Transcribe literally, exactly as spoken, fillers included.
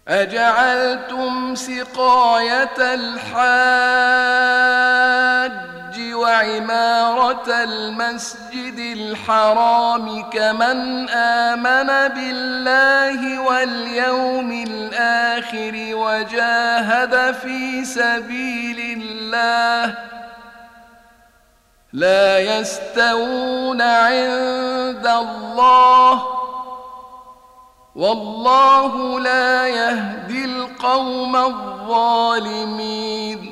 أجعلتم سقاية الحاج وعمارة المسجد الحرام كمن آمن بالله واليوم الآخر وجاهد في سبيل الله لا يستوون عند الله والله لا يهدي القوم الظالمين.